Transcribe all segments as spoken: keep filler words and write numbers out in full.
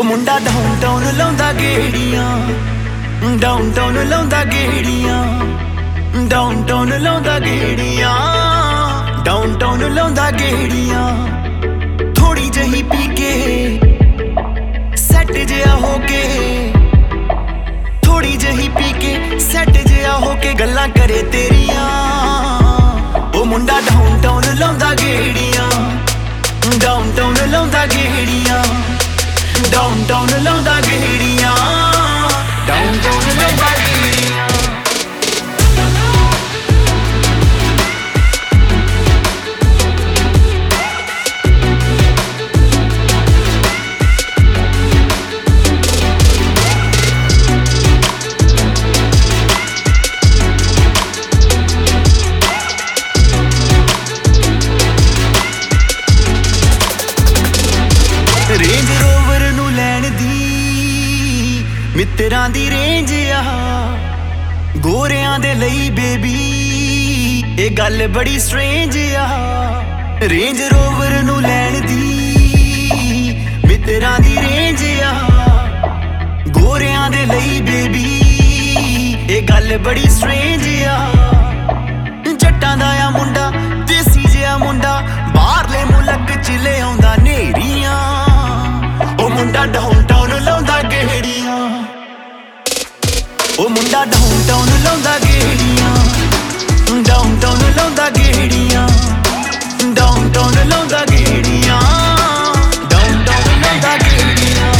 ਮੁੰਡਾ ਡਾਊਨਟਾਊਨ ਲਾਉਂਦਾ ਗੇੜੀਆਂ, ਡਾਊਨਟਾਊਨ ਲਾਉਂਦਾ ਗੇੜੀਆਂ, ਡਾਊਨਟਾਊਨ ਲਾਉਂਦਾ ਗੇੜੀਆਂ, ਡਾਊਨਟਾਊਨ ਲਾਉਂਦਾ ਗੇੜੀਆਂ। ਥੋੜੀ ਜਹੀ ਪੀ ਕੇ ਸੈੱਟ ਜਿਹਾ ਹੋ ਕੇ, ਥੋੜੀ ਜਹੀ ਪੀ ਕੇ ਸੈੱਟ ਜਿਹਾ ਹੋ ਕੇ ਗੱਲਾਂ ਕਰੇ ਤੇਰੀਆਂ। ਉਹ ਮੁੰਡਾ ਡਾਊਨਟਾਊਨ ਲਾਉਂਦਾ ਗੇੜੀਆਂ, ਡਾਊਨਟਾਊਨ ਲਾਉਂਦਾ ਗੇੜੀਆਂ, ਡਾਊਨਟਾਊਨ ਲਾਉਂਦਾ ਗੇੜੀਆਂ, ਡਾਊਨਟਾਊਨ ਲਾਉਂਦਾ ਗੇੜੀਆਂ। ਰੇਂਜ ਰੋਵਰ ਨੂੰ ਲੈਣ ਦੀ ਮਿੱਤਰਾਂ ਦੀ ਰੇਂਜ ਆ, ਗੋਰਿਆਂ ਦੇ ਲਈ ਬੇਬੀ ਇਹ ਗੱਲ ਬੜੀ ਸਟ੍ਰੇਂਜ ਆ। ਰੇਂਜ ਰੋਵਰ ਨੂੰ ਲੈਣ ਦੀ ਮਿੱਤਰਾਂ ਦੀ ਰੇਂਜ ਆ, ਗੋਰਿਆਂ ਦੇ ਲਈ ਬੇਬੀ ਇਹ ਗੱਲ ਬੜੀ ਸਟ੍ਰੇਂਜ ਆ। ਜੱਟਾਂ ਦਾ ਆ ਮੁੰਡਾ, ਦੇਸੀ ਜਿਹਾ ਮੁੰਡਾ, ਬਾਹਰਲੇ ਮੁਲਕ ਚ ਲੈ ਆਉਂਦਾ ਨੇਰੀਆਂ। ਉਹ ਮੁੰਡਾ ਡਾਊਨਟਾਊਨ ਲਾਉਂਦਾ ਗੇੜੀਆਂ, ਉਹ ਮੁੰਡਾ ਡਾਊਨਟਾਊਨ ਲਾਉਂਦਾ ਗੇੜੀਆਂ, ਡਾਊਨਟਾਊਨ ਲਾਉਂਦਾ ਗੇੜੀਆਂ, ਡਾਊਨਟਾਊਨ ਲਾਉਂਦਾ ਗੇੜੀਆਂ, ਡਾਊਨਟਾਊਨ ਲਾਉਂਦਾ ਗੇੜੀਆਂ।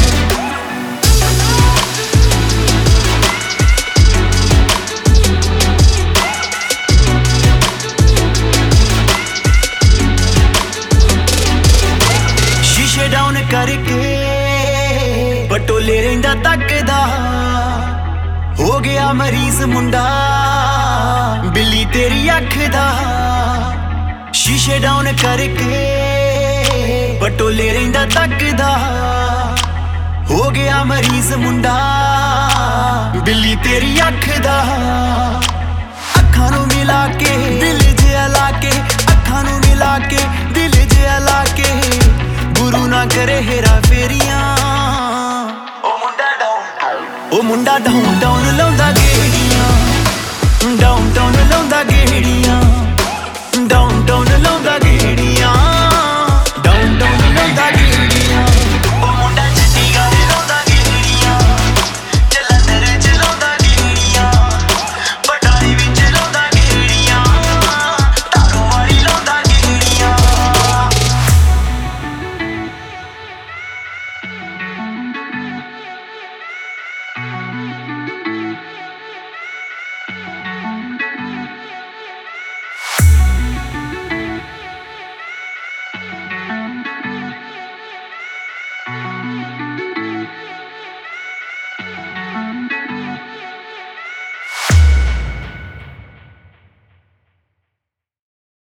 ਸ਼ੀਸ਼ੇ ਡਾਊਨ ਕਰਕੇ ਬਟੋਲੇ ਰਹਿੰਦਾ ਤੱਕਦਾ, ਹੋ ਗਿਆ ਮਰੀਜ਼ ਮੁੰਡਾ ਬਿੱਲੀ ਤੇਰੀ ਅੱਖ ਦਾ। ਸ਼ੀਸ਼ੇ ਡਾਊਨ ਕਰਕੇ ਬਟੋਲੇ ਰਹਿੰਦਾ ਤੱਕਦਾ, ਹੋ ਗਿਆ ਮਰੀਜ਼ ਮੁੰਡਾ ਬਿੱਲੀ ਤੇਰੀ ਅੱਖ ਦਾ। ਅੱਖਾਂ ਨੂੰ ਮਿਲਾ ਕੇ ਦਿਲ ਜਿਹਾ ਲਾ ਕੇ, ਅੱਖਾਂ ਨੂੰ ਮਿਲਾ ਕੇ ਦਿਲ ਜਿਹਾ ਲਾ ਕੇ, ਗੁਰੂ ਨਾ ਕਰੇ ਹੇਰਾ ਫੇਰੀਆਂ। ਉਹ ਮੁੰਡਾ ਡਾਊਨਟਾਊਨ ਲਾਉਂਦਾ ਗੇੜੀਆਂ, ਡਾਊਨਟਾਊਨ ਲਾਉਂਦਾ ਗੇੜੀਆਂ,